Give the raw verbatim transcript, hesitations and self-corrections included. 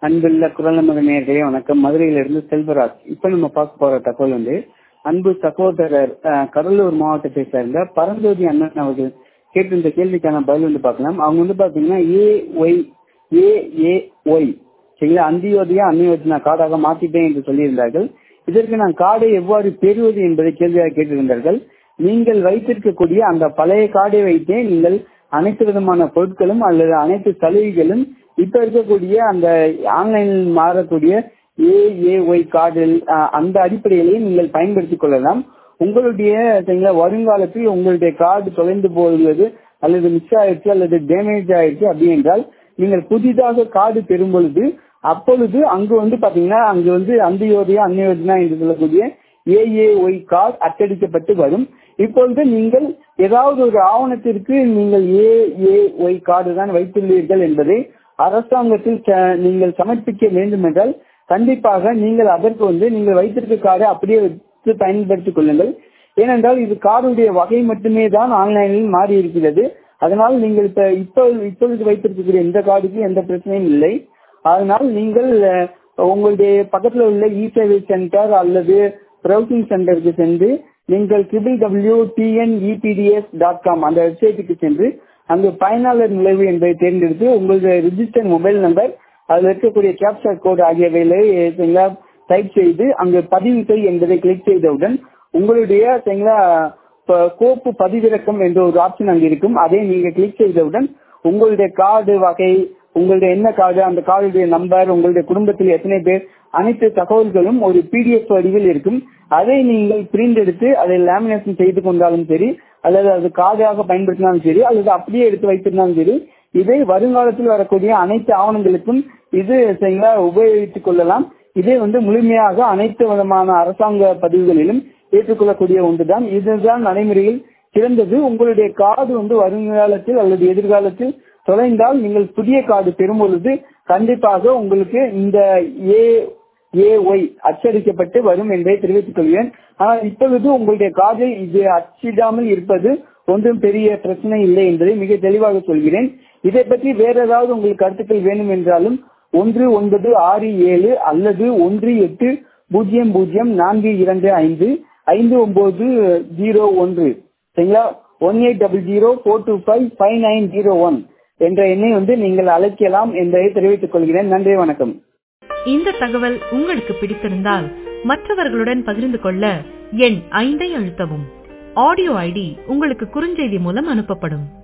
அன்புள்ள குரல் நமது நேயர்களே வணக்கம். மதுரையிலிருந்து செல்வராஜ். இப்ப நம்ம பார்க்க போற தகவல் வந்து அன்பு சகோதரர் அஹ், கடலூர் மாவட்டத்தை சேர்ந்த பரஞ்சோதி அண்ணன் அவர்கள் கேட்டிருந்த கேள்விக்கான பதில் வந்து பார்க்கலாம். அவங்க வந்து பாத்தீங்கன்னா ஏ ஒய் ஏ ஏ ஒய் சரிங்களா அந்தியோதயா அன்னியோஜனா கார்டாக மாற்றிட்டேன் என்று சொல்லியிருந்தார்கள். இதற்கு நான் கார்டை எவ்வாறு பெறுவது என்பதை கேள்வியாக கேட்டிருந்தார்கள். நீங்கள் வைத்திருக்கக்கூடிய அந்த பழைய கார்டை வைத்தே நீங்கள் அனைத்து விதமான பொருட்களும் அல்லது அனைத்து சலுகைகளும் இப்ப இருக்கக்கூடிய அந்த ஆன்லைனில் மாறக்கூடிய ஏ ஏ ஒய் கார்டில் அந்த அடிப்படையிலேயே நீங்கள் பயன்படுத்திக் கொள்ளலாம். உங்களுடைய சரிங்களா வருங்காலத்தில் உங்களுடைய கார்டு தொலைந்து போகிறது அல்லது மிஸ் ஆயிடுச்சு அல்லது டேமேஜ் ஆயிடுச்சு அப்படி என்றால் நீங்கள் புதிதாக கார்டு பெறும் பொழுது அப்பொழுது அங்கு வந்து பாத்தீங்கன்னா அங்கு வந்து அந்தியோதயா அன்னியோஜனா என்று சொல்லக்கூடிய ஏ ஏ ஒய் கார்டு அச்சடிக்கப்பட்டு வரும். இப்பொழுது நீங்கள் ஏதாவது ஒரு ஆவணத்திற்கு நீங்கள் ஏ ஏ ஒய் கார்டு தான் வைத்துள்ளீர்கள் என்பதை அரசாங்கத்தில் நீங்கள் சமர்ப்பிக்க வேண்டும் என்றால் கண்டிப்பாக நீங்கள் அதற்கு வந்து நீங்கள் வைத்திருக்க கார்டை அப்படியே வச்சு பயன்படுத்திக் கொள்ளுங்கள். ஏனென்றால் இது கார்டுடைய வகை மட்டுமே தான் ஆன்லைனில் மாறி இருக்கிறது. அதனால் நீங்கள் இப்ப இப்ப இப்பொழுது வைத்திருக்கக்கூடிய எந்த கார்டுக்கும் எந்த பிரச்சனையும் இல்லை. அதனால் நீங்கள் உங்களுடைய பக்கத்தில் உள்ள இ சேவை சென்டர் அல்லது பிரவுசிங் சென்டருக்கு சென்று நீங்கள் triple W TN EPDS dot com அந்த வெப்சைட்டுக்கு சென்று அங்கு பயனாளர் நுழைவு என்பதை தேர்ந்தெடுத்து உங்களுடைய ரிஜிஸ்டர் மொபைல் நம்பர் அதில் இருக்கக்கூடிய கேப்சர் கோட் ஆகியவைகளை டைப் செய்து அங்கு பதிவு செய் என்பதை கிளிக் செய்தவுடன் உங்களுடைய கோப்பு பதிவிறக்கம் என்ற ஒரு ஆப்ஷன் அங்கு இருக்கும். அதை நீங்க கிளிக் செய்தவுடன் உங்களுடைய கார்டு வகை, உங்களுடைய என்ன கார்டு, அந்த கார்டுடைய நம்பர், உங்களுடைய குடும்பத்தில் எத்தனை பேர், அனைத்து தகவல்களும் ஒரு பிடிஎஃப் வடிவில் இருக்கும். அதை நீங்கள் பிரிண்ட் எடுத்து அதை லேமினேஷன் செய்து கொண்டாலும் சரி அல்லது அது கார்டாக பயன்படுத்தினாலும் சரி அல்லது அப்படியே எடுத்து வைத்திருந்தாலும் சரி இதை வருங்காலத்தில் வரக்கூடிய அனைத்து ஆவணங்களுக்கும் இது சரிங்களா உபயோகித்துக் கொள்ளலாம். இதை வந்து முழுமையாக அனைத்து விதமான அரசாங்க பதிவுகளிலும் ஏற்றுக்கொள்ளக்கூடிய ஒன்றுதான். இதுதான் நடைமுறையில் சிறந்தது. உங்களுடைய கார்டு வந்து வருங்காலத்தில் அல்லது எதிர்காலத்தில் தொலைந்தால் நீங்கள் புதிய கார்டு பெறும் பொழுது கண்டிப்பாக உங்களுக்கு இந்த ஏ ஏ ஒய் அச்சடிக்கப்பட்டு வரும் என்பதை தெரிவித்துக் கொள்கிறேன். ஆனால் இப்பொழுது உங்களுடைய கார்டில் இது அச்சிடாமல் இருப்பது ஒன்றும் பெரிய பிரச்சனை இல்லை என்பதை மிக தெளிவாக சொல்கிறேன். இதை பற்றி வேற ஏதாவது உங்களுக்கு கருத்துக்கள் வேணும் என்றாலும் ஒன்று ஒன்பது ஆறு ஏழு அல்லது ஒன்று எட்டு பூஜ்ஜியம் பூஜ்ஜியம் நான்கு இரண்டு ஐந்து ஐந்து ஒன்பது ஜீரோ ஒன்று சரிங்களா one eight double zero four two five five nine zero one என்ற எண்ணை வந்து நீங்கள் அழைக்கலாம் என்பதை தெரிவித்துக் கொள்கிறேன். நன்றி, வணக்கம். இந்த தகவல் உங்களுக்கு பிடித்திருந்தால் மற்றவர்களுடன் பகிர்ந்து கொள்ள எண் ஐந்தை அழுத்தவும். ஆடியோ ஐடி உங்களுக்கு குறுஞ்செய்தி மூலம் அனுப்பப்படும்.